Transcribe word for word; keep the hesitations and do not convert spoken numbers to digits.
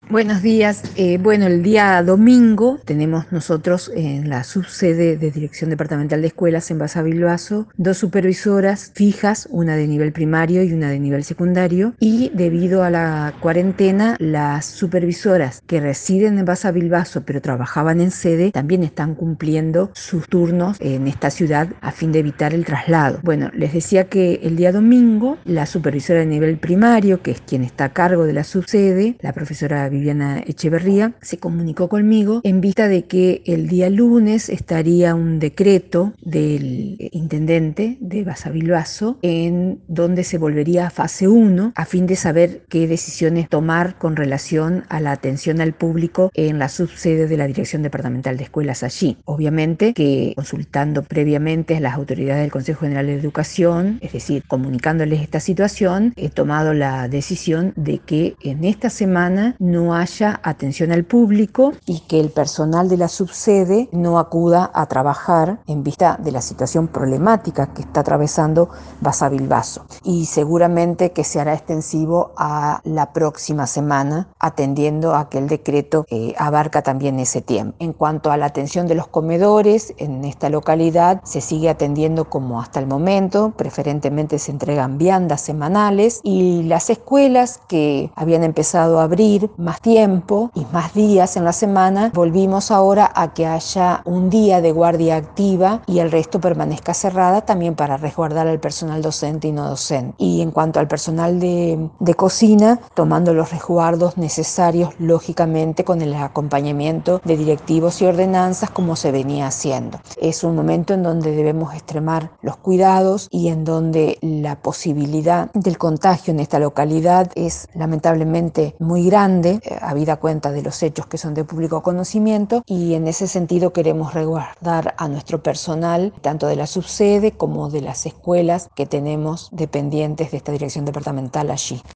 Buenos días. Eh, bueno, el día domingo tenemos nosotros en la subsede de Dirección Departamental de Escuelas en Basavilbaso dos supervisoras fijas, una de nivel primario y una de nivel secundario, y debido a la cuarentena, las supervisoras que residen en Basavilbaso pero trabajaban en sede también están cumpliendo sus turnos en esta ciudad a fin de evitar el traslado. Bueno, les decía que el día domingo la supervisora de nivel primario, que es quien está a cargo de la subsede, la profesora Viviana Echeverría, se comunicó conmigo en vista de que el día lunes estaría un decreto del intendente de Basavilbaso en donde se volvería a fase uno a fin de saber qué decisiones tomar con relación a la atención al público en la subsede de la Dirección Departamental de Escuelas allí. Obviamente que consultando previamente a las autoridades del Consejo General de Educación, es decir, comunicándoles esta situación, he tomado la decisión de que en esta semana no haya atención al público y que el personal de la subsede no acuda a trabajar en vista de la situación problemática que está atravesando Basavilbaso. Y seguramente que se hará extensivo a la próxima semana, atendiendo a que el decreto eh, abarca también ese tiempo. En cuanto a la atención de los comedores, en esta localidad se sigue atendiendo como hasta el momento, preferentemente se entregan viandas semanales, y las escuelas que habían empezado a abrir más tiempo y más días en la semana, volvimos ahora a que haya un día de guardia activa y el resto permanezca cerrada, también para resguardar al personal docente y no docente. Y en cuanto al personal de, de cocina, tomando los resguardos necesarios, lógicamente con el acompañamiento de directivos y ordenanzas como se venía haciendo. Es un momento en donde debemos extremar los cuidados y en donde la posibilidad del contagio en esta localidad es lamentablemente muy grande, eh, habida cuenta de los hechos que son de público conocimiento, y en ese sentido queremos resguardar a nuestro personal, tanto de la subsede como de las escuelas que tenemos dependientes de esta dirección departamental allí.